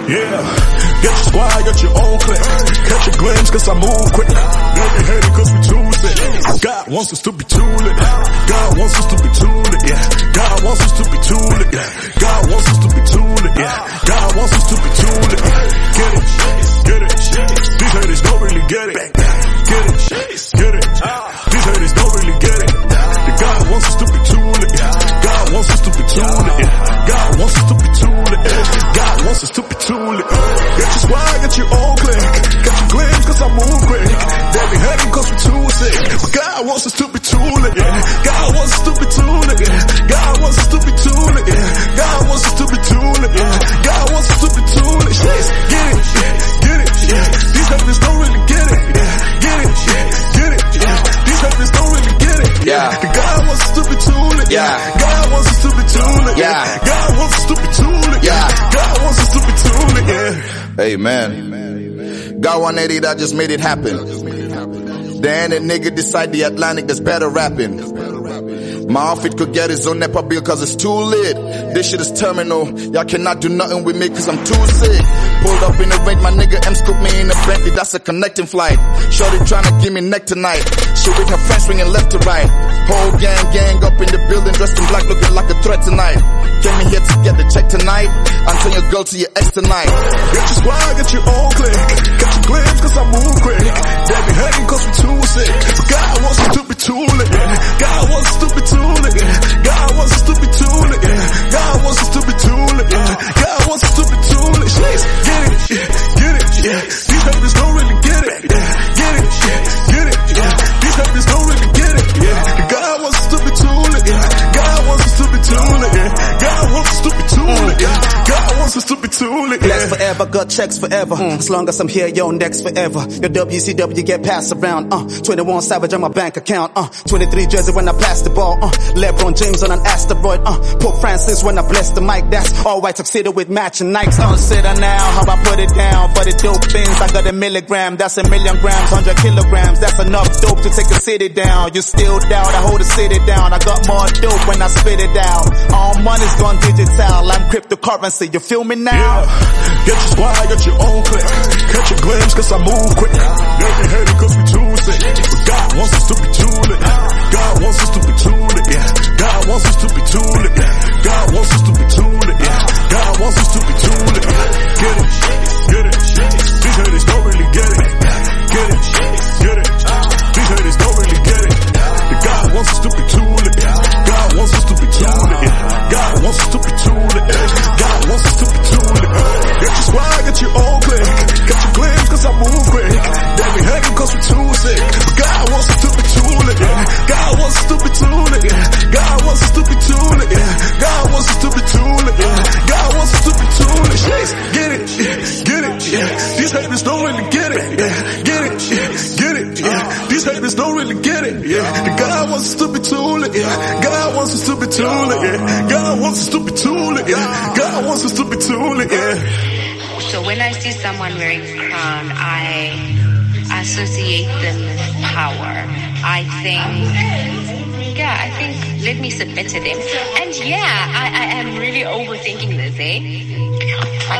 Yeah, get your squad, get your own click. Catch a glimpse cause I move quick. They be hating cause we too sick. God wants us to be too lit. God wants us to be too lit, yeah. God wants us to be too lit, yeah. God wants us to be too lit, yeah. God wants us to be too lit. Get it, get it. These haters don't really get it. Get it, get it. These haters don't really get it. God wants us to be too lit, yeah. God wants us to be too lit, yeah. God wants us to be too lit, yeah. God wants us to be too lit. Get your squad, get your own click. Get your glimpse cause I move quick. They be hating cause we too sick. But God wants us to be too lit, yeah. God wants us to be too lit, yeah. God wants us to be too lit, yeah. God wants us to be too lit, yeah. God wants us to be too lit. Get it, get it, yeah. These haters don't really get it, yeah. Get it, get it, yeah. These haters don't really get it, yeah. God wants us to be too lit, yeah. God wants us to be too lit, yeah. God wants us to be too lit, yeah. God wants us to be too lit, yeah. Amen. Got 180 that just made it happen. Then a nigga decide the Atlantic is better rapping. My outfit could get his own NEPA bill cause it's too lit. This shit is terminal. Y'all cannot do nothing with me cause I'm too sick. Pulled up in the range, my nigga M scooped me in a Bentley, that's a connecting flight. Shorty tryna give me neck tonight. She with her friends swinging left to right. Whole gang up in the building, dressed in black looking like a threat tonight. Came in here to get the check tonight. I'm telling your girl to your ex tonight. Get your squad, get your own click. Catch your glimpse cause I move quick. They be hating cause we too sick. But God wants us to be too lit, yeah. God wants us to be too lit, yeah. God wants us to be too lit, yeah. God wants us to be too lit, yeah. God wants us to be too lit. Get it, get it, yeah. These haters don't really get it, yeah. Get it, get it, yeah. These haters don't really get it, yeah. God wants us to be too lit, yeah. God wants us to be too lit, yeah. God wants us to be too lit, yeah. God wants us to be too lit, yeah. Blessed forever, got checks forever. As long as I'm here, yo, next forever. Your WCW get passed around. 21 Savage on my bank account. 23 Jersey when I pass the ball. LeBron James on an asteroid. Pope Francis when I bless the mic. That's all white tuxedo with matching Nikes. Consider now how I put it down. For the dope things, I got a milligram. That's 1,000,000 grams, 100 kilograms. That's enough dope to take a city down. You still doubt, I hold the city down. I got more dope when I spit it out. All money's gone digital. I'm cryptocurrency. You feel me now? Yeah. Get your squad, get your own click. Catch a glimpse cause I move quick. They be hating cause we too sick. But God wants us to be too lit. God wants us to be too lit, yeah. God wants us to be too lit, yeah. God wants us to be too lit, yeah. God wants us to be too lit. Get it, get it. These haters don't really get it. Get it, get it. These haters don't really get it. God wants us to be too lit. God wants us to be too lit, yeah. God wants us to be too lit, yeah. God wants us to be too lit. Get your squad, get your own click. Get your glimpse cause I move quick. They be hating cause we too sick. But God wants us to be too lit, yeah. God wants us to be too lit, yeah. God wants us to be too lit, yeah. God wants us to be too lit, yeah. God wants us to be too lit. Get it, get it, yeah. These haters don't really get it, yeah. Get it, get it, yeah. These haters don't really get it, yeah. God wants us to be too lit, yeah. God wants us to be too lit, yeah. God wants us to be too lit, yeah. God wants us to be too lit, yeah. So when I see someone wearing a crown, I associate them with power. I think, let me submit to them. And yeah, I am really overthinking this, eh?